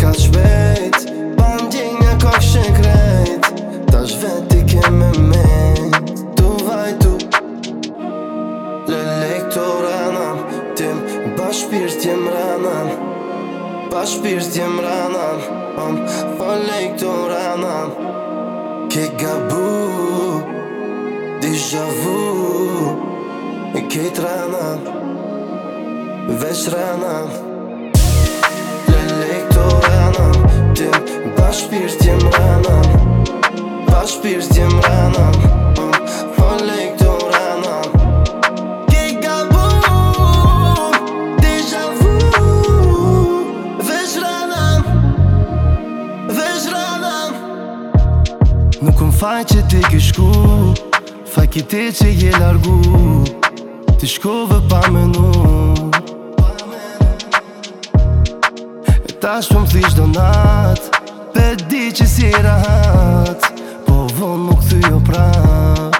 ka shpejt, bandjenja ka këshin krejt. Tash vet i keme men, tu vajtu Lelek të ranam, tim bash shpirt jem ranam, bash shpirt jem ranam, lek të ranam. Ke gabu, déjà vu, ke të ranam, veç ranam. Lelek të ranam, tim bash shpirt jem ranam, bash shpirt jem ranam, lek të ranam. Ke gabu, déjà vu, veç ranam, veç ranam. Nuk m'faj që ti ki shku, faj ki ti që je largu, ti shkove pa menu. E tash po m'thish donat, pe di që si rahat, po von nuk thyjo prap.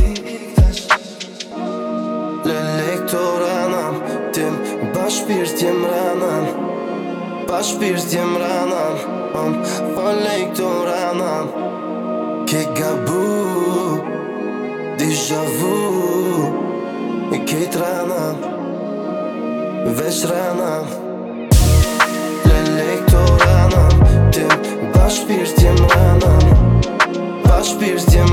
Lelek të ranam, tim bash shpirt jem ranam, bash shpirt jem ranam, lek të ranam. Ke gabu, déjà vu, ke të ranam, veç ranam. Lelek të ranam, tim bash shpirt jem ranam, bash shpirt jem